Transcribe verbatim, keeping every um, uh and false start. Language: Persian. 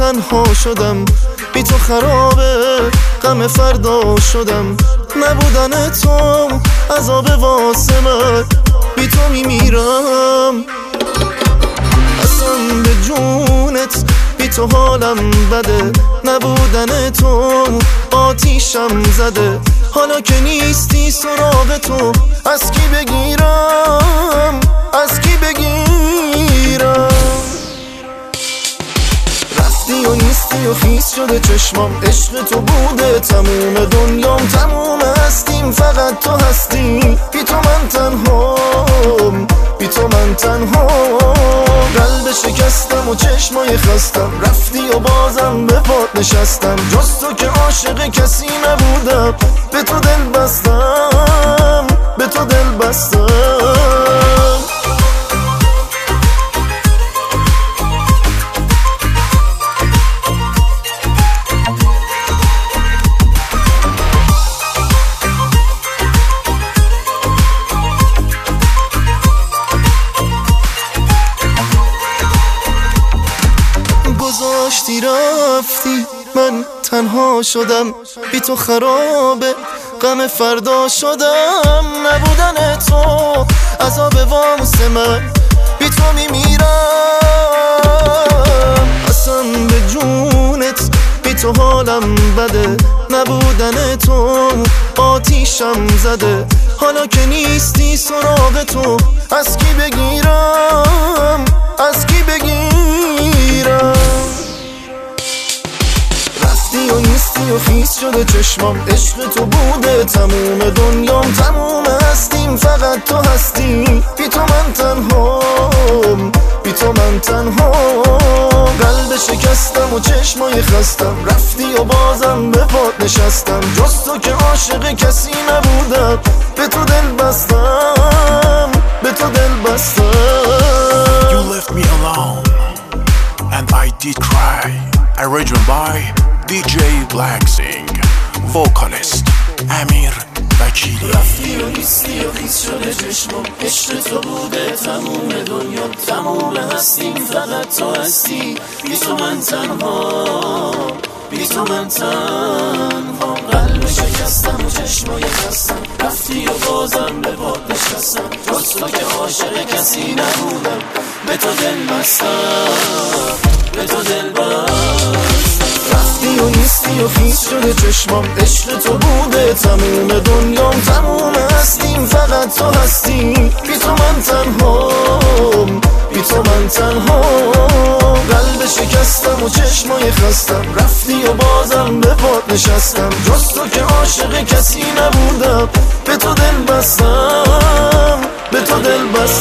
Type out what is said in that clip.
تنها شدم، بی تو خرابه غم فردا شدم. نبودن تو عذاب واسه من، بی تو میمیرم. اصلا به جونت بی تو حالم بده، نبودن تو آتیشم زده. حالا که نیستی سراغ تو از کی بگیرم، از کی بگیرم؟ رفتی و نیستی و خیس شده چشمام، عشق تو بوده تموم دنیام. تموم هستیم فقط تو هستی، بی تو من تنهام، بی تو من تنهام. قلب شکستم و چشمای خستم، رفتی و بازم به پات نشستم. جز تو که عاشق کسی نبودم، به تو دل بستم، به تو دل بستم. گذاشتی رفتی من تنها شدم، بی تو خرابه غم فردا شدم. نبودن تو عذاب واسه من، بی تو میمیرم. اصلا به جونت بی تو حالم بده، نبودن تو آتیشم زده. حالا که نیستی سراغ تو از کی بگیرم، از کی بگیرم؟ رفتی و نیستی و خیس شده چشمام، عشق تو بوده تموم دنیام. تموم هستیم فقط تو هستی، بی تو من تنهام، بی تو من تنهام. قلب شکستم و چشمای خستم، رفتی و بازم به پات نشستم. جز تو که عاشق کسی نبودم، به تو دل بستم، به تو دل بستم. You left me alone and I did cry. Arranged by دی جی Black Sing, vocalist امیر وکیلی. رفتی و نیستی و خیس شده چشمام، عشق تو بوده تموم دنیا. تموم هستیم فقط تو هستی، بی تو من تنها، بی تو من تنها. قلب شکستم و چشمای خستم، رفتی و بازم به پات نشستم. جز تو که عاشق کسی نبودم، به تو دل بستم، به تو دل بستم. رفتی و نیستی و خیس شده چشمام، عشق تو بوده تموم دنیام. تموم هستیم فقط تو هستی، بی تو من تنهام، بی تو من تنهام. قلب شکستم و چشمای خستم، رفتی و بازم به پات نشستم. جز تو که عاشق کسی نبودم، به تو دل بستم، به تو دل بستم.